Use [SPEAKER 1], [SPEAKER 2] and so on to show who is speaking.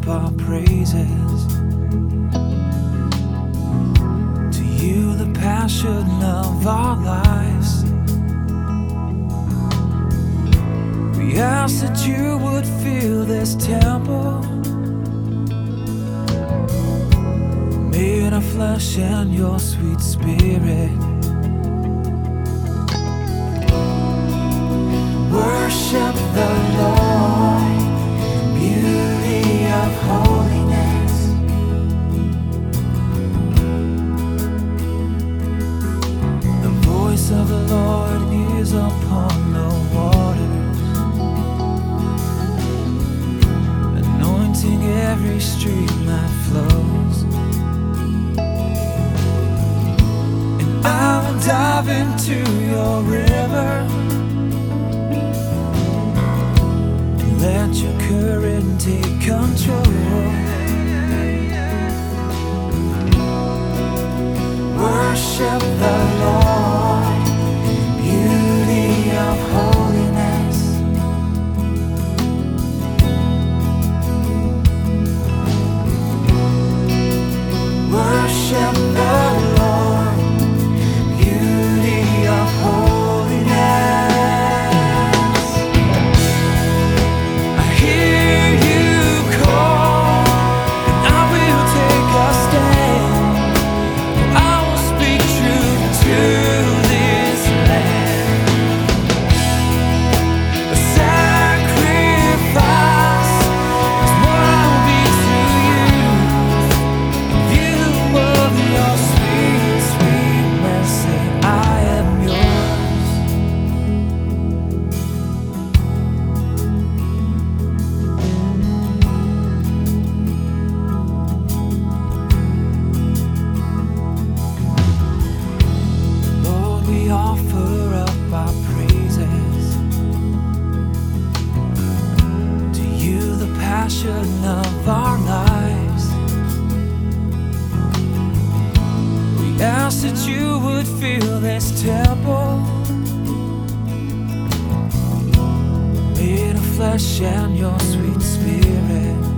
[SPEAKER 1] our praises. To you, the passion of our lives. We ask that you would fill this temple, made of flesh and your sweet spirit. Worship the Lord, beauty of holiness. The voice of the Lord is upon the waters, anointing every stream that flows. And I will dive into your river, let your current take control. Worship the Lord, beauty of holiness. Worship the Lord, beauty of holiness. Of our lives, we ask that you would fill this temple, made of flesh and your sweet spirit.